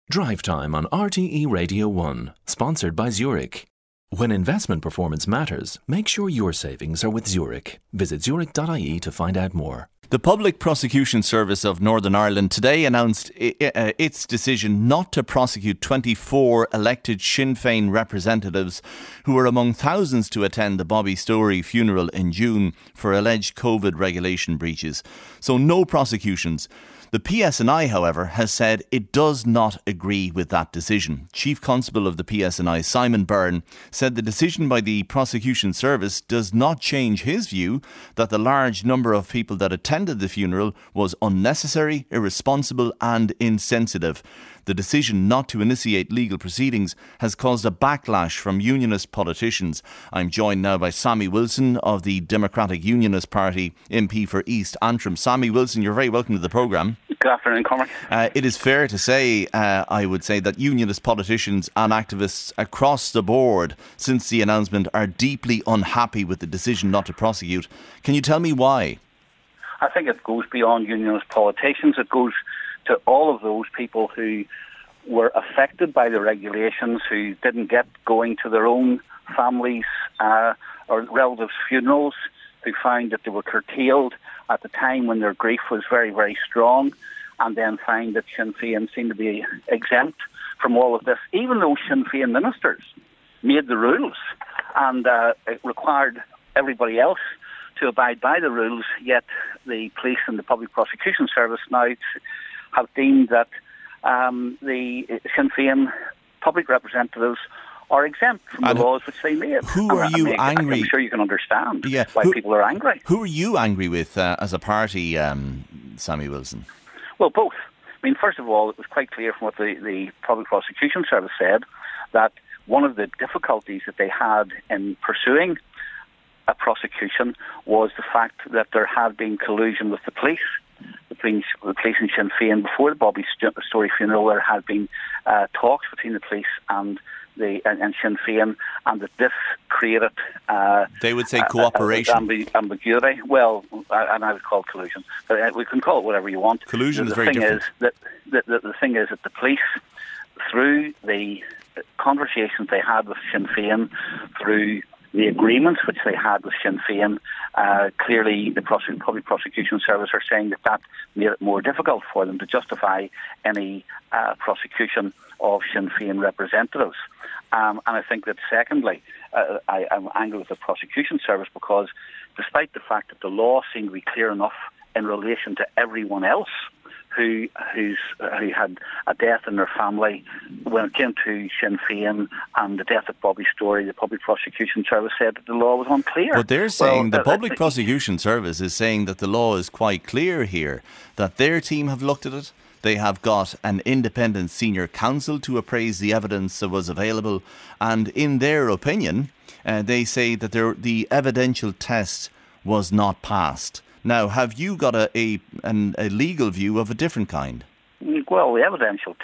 Drive Time on RTE Radio 1, sponsored by Zurich. When investment performance matters, make sure your savings are with Zurich. Visit zurich.ie to find out more. The Public Prosecution Service of Northern Ireland today announced its decision not to prosecute 24 elected Sinn Féin representatives who were among thousands to attend the Bobby Storey funeral in June for alleged COVID regulation breaches. So no prosecutions. The PSNI, however, has said it does not agree with that decision. Chief Constable of the PSNI, Simon Byrne, said the decision by the Prosecution Service does not change his view that the large number of people that attended the funeral was unnecessary, irresponsible and insensitive. The decision not to initiate legal proceedings has caused a backlash from unionist politicians. I'm joined now by Sammy Wilson of the Democratic Unionist Party, MP for East Antrim. Sammy Wilson, you're very welcome to the programme. Good afternoon, Cormac. It is fair to say, I would say, that unionist politicians and activists across the board since the announcement are deeply unhappy with the decision not to prosecute. Can you tell me why? I think it goes beyond unionist politicians. It goes to all of those people who were affected by the regulations, who didn't get going to their own families' or relatives' funerals, who found that they were curtailed at the time when their grief was very, very strong, and then find that Sinn Féin seemed to be exempt from all of this, even though Sinn Féin ministers made the rules and it required everybody else to abide by the rules, yet the police and the Public Prosecution Service now have deemed that the Sinn Féin public representatives are exempt from the laws which they made. Who are you angry? I'm sure you can understand why people are angry. Who are you angry with as a party, Sammy Wilson? Well, both. I mean, first of all, it was quite clear from what the Public Prosecution Service said that one of the difficulties that they had in pursuing a prosecution was the fact that there had been collusion with the police. Between the police and Sinn Féin before the Bobby Storey funeral, there had been talks between the police and Sinn Féin, and that this created they would say cooperation, ambiguity. Well, and I would call it collusion. But we can call it whatever you want. Collusion is very different. The thing is that the police, through the conversations they had with Sinn Féin, through the agreements which they had with Sinn Féin, clearly the Public Prosecution Service are saying that made it more difficult for them to justify any prosecution of Sinn Féin representatives. And I think that secondly, I'm angry with the Prosecution Service because despite the fact that the law seemed to be clear enough in relation to everyone else who had a death in their family, when it came to Sinn Féin and the death of Bobby Storey, the Public Prosecution Service said that the law was unclear. But they're saying, the Public Prosecution Service is saying that the law is quite clear here, that their team have looked at it. They have got an independent senior counsel to appraise the evidence that was available, and in their opinion, they say that the evidential test was not passed. Now, have you got a legal view of a different kind? Well, the evidential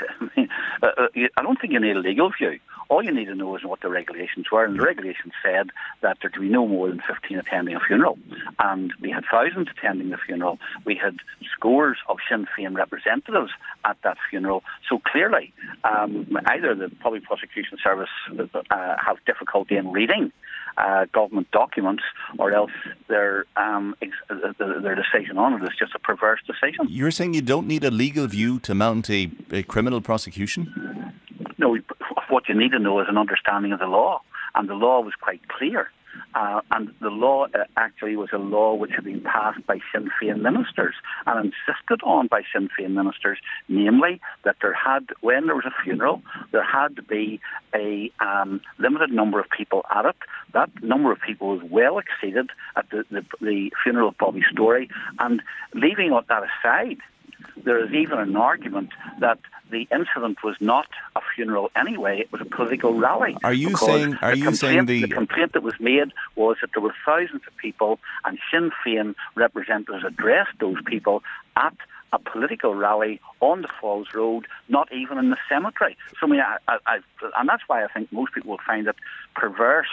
I don't think you need a legal view. All you need to know is what the regulations were, and the regulations said that there could be no more than 15 attending a funeral, and we had thousands attending the funeral. We had scores of Sinn Féin representatives at that funeral. So clearly, either the Public Prosecution Service have difficulty in reading government documents, or else their decision on it is just a perverse decision. You're saying you don't need a legal view to mount a criminal prosecution? No, what you need to know is an understanding of the law, and the law was quite clear. And the law actually was a law which had been passed by Sinn Féin ministers and insisted on by Sinn Féin ministers, namely that when there was a funeral, there had to be a limited number of people at it. That number of people was well exceeded at the funeral of Bobby Storey. And leaving that aside, there is even an argument that the incident was not a funeral anyway, it was a political rally. Are you saying the complaint that was made was that there were thousands of people and Sinn Féin representatives addressed those people at a political rally on the Falls Road, not even in the cemetery. So I mean, and that's why I think most people will find it perverse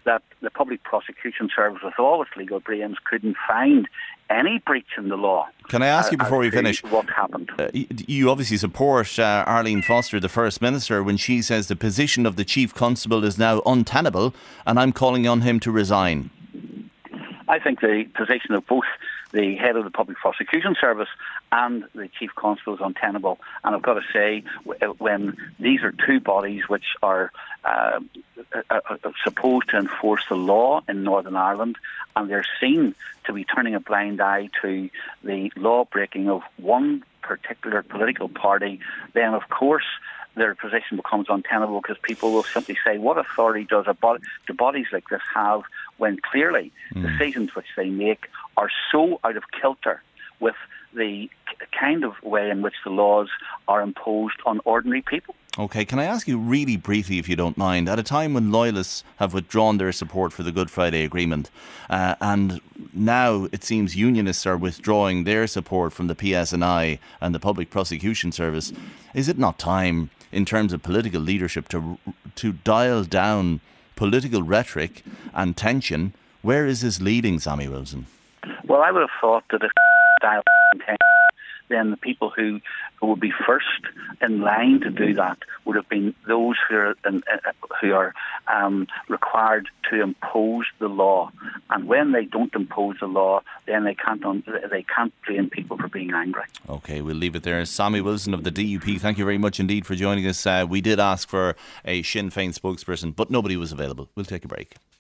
that the Public Prosecution Service, with all its legal brains, couldn't find any breach in the law. Can I ask you before we finish? What happened? You obviously support Arlene Foster, the First Minister, when she says the position of the Chief Constable is now untenable, and I'm calling on him to resign. I think the position of both the head of the Public Prosecution Service and the Chief Constable is untenable. And I've got to say, when these are two bodies which are supposed to enforce the law in Northern Ireland, and they're seen to be turning a blind eye to the law breaking of one particular political party, then of course their position becomes untenable, because people will simply say, what authority do bodies like this have, when clearly decisions which they make are so out of kilter with the kind of way in which the laws are imposed on ordinary people. OK, can I ask you really briefly, if you don't mind, at a time when loyalists have withdrawn their support for the Good Friday Agreement, and now it seems unionists are withdrawing their support from the PSNI and the Public Prosecution Service, is it not time, in terms of political leadership, to dial down political rhetoric and tension? Where is this leading, Sammy Wilson? Well, I would have thought that if dial down tension, then the people who would be first in line to do that would have been those who are required to impose the law. And when they don't impose the law, then they can't blame people for being angry. OK, we'll leave it there. Sammy Wilson of the DUP, thank you very much indeed for joining us. We did ask for a Sinn Féin spokesperson, but nobody was available. We'll take a break.